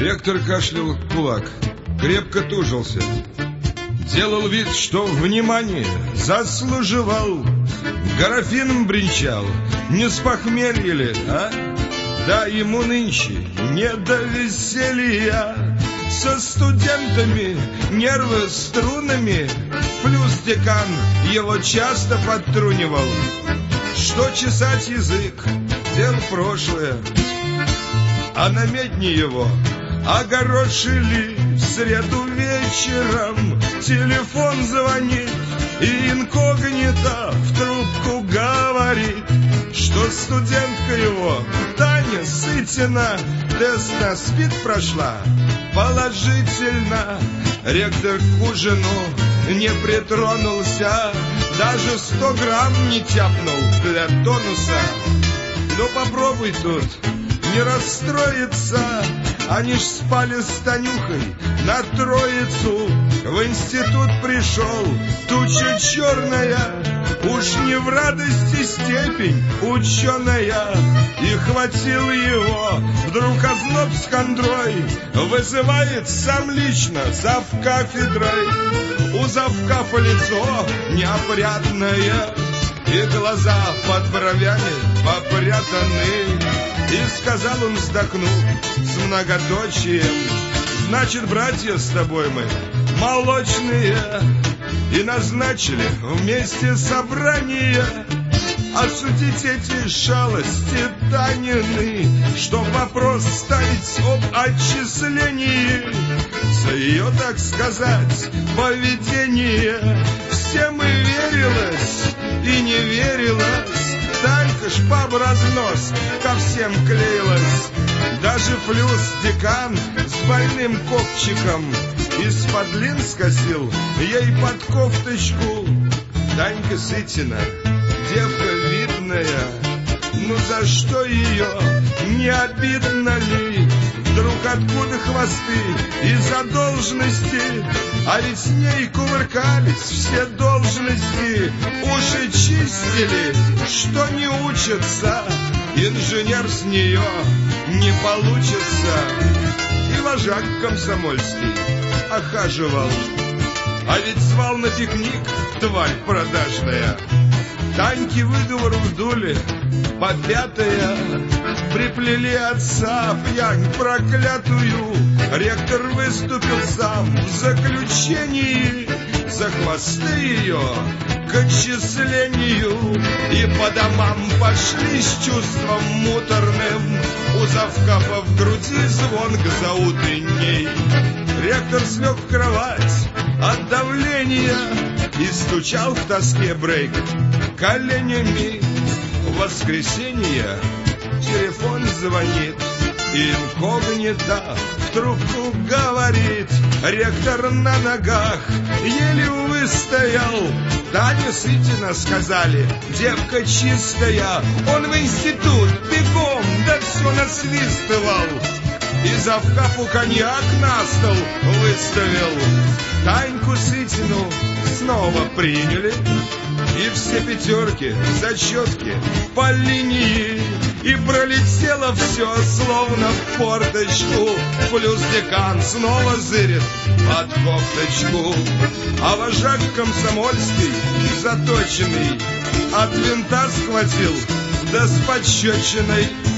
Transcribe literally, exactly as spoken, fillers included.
Ректор кашлял в кулак, крепко тужился. Делал вид, что внимание заслуживал. Графином бренчал, не с похмелья ли, а? Да ему нынче не до веселья. Со студентами нервы струнами, плюс декан его часто подтрунивал. Что чесать язык, дело прошлое. А на медне его огорошили в среду вечером. Телефон звонит, и инкогнито в трубку говорит, что студентка его, Таня Сытина, тест на СПИД прошла положительно. Ректор к ужину не притронулся, даже сто грамм не тяпнул для тонуса. Ну попробуй тут не расстроиться. Они ж спали с Танюхой на Троицу. В институт пришел, туча черная, уж не в радости степень ученая. И хватил его вдруг озноб с хандрой, вызывает сам лично завкафедрой. У завкафа лицо неопрятное, и глаза под бровями попрятаны. И сказал он, вздохнув, с многоточием: значит, братья, с тобой мы молочные. И назначили вместе собрание осудить эти шалости Танины, чтоб вопрос ставить об отчислении за ее, так сказать, поведение. Всем и верилось, и не верилось. Танька ж по разнос ко всем клеилась. Даже флюс декан с больным копчиком из-под лин скосил ей под кофточку. Танька Сытина, девка видная, ну за что ее, не обидно ли? Вдруг откуда хвосты из-за должности? А ведь с ней кувыркались все должности. Уши чистили, что не учатся. Инженер с нее не получится. И вожак комсомольский охаживал, а ведь звал на пикник, тварь продажная. Таньки выговор вдули по пятая, приплели отца пьянь проклятую. Ректор выступил сам в заключении за хвосты ее к отчислению. И по домам пошли с чувством муторным. У завкафа в груди звонко заутренней. Ректор слег в кровать от давления и стучал в тоске брейк коленями. В воскресенье телефон звонит, и инкогнито в трубку говорит. Ректор на ногах еле выстоял. Таня Сытина, сказали, девка чистая. Он в институт бегом, да все насвистывал. И завкафу коньяк на стол выставил. Таньку Сытину снова приняли, и все пятерки, зачетки по линии. И пролетело все, словно в форточку. Плюс декан снова зырит под кофточку. А вожак комсомольский, заточенный, от винта схватил, да с пощечиной